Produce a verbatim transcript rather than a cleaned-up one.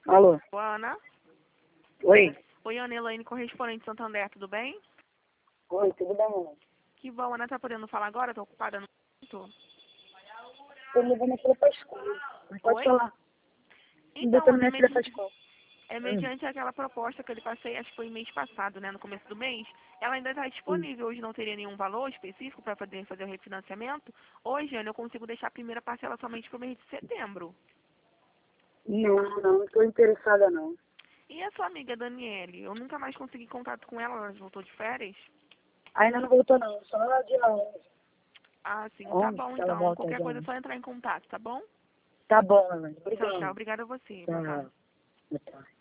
Alô? Ana? Oi? Oi, Ana Elaine, correspondente de Santander, tudo bem? Oi, tudo bem, mãe? Que bom, Ana, tá podendo falar agora? Tô ocupada no momento. Tô levando a filha pra escola. Mas pode Oi? falar. Tô Então, botando Ana, é, minha filha pra medi... escola. é Hum, mediante aquela proposta que eu lhe passei, acho que foi mês passado, né, no começo do mês. Ela ainda está hum. disponível, hoje não teria nenhum valor específico para poder fazer o refinanciamento. Hoje, Ana, eu consigo deixar a primeira parcela somente para o mês de setembro. Não, não, não tô interessada, não. E a sua amiga Daniele? Eu nunca mais consegui contato com ela, ela voltou de férias? Ainda não voltou, não. Só dia onze. Ah, sim, tá onze bom que ela então. volta Qualquer dia coisa é onze. só entrar em contato, tá bom? Tá bom, mãe. Tchau, tchau. Obrigado. Obrigada a você. Boa tarde. Tchau. Boa tarde.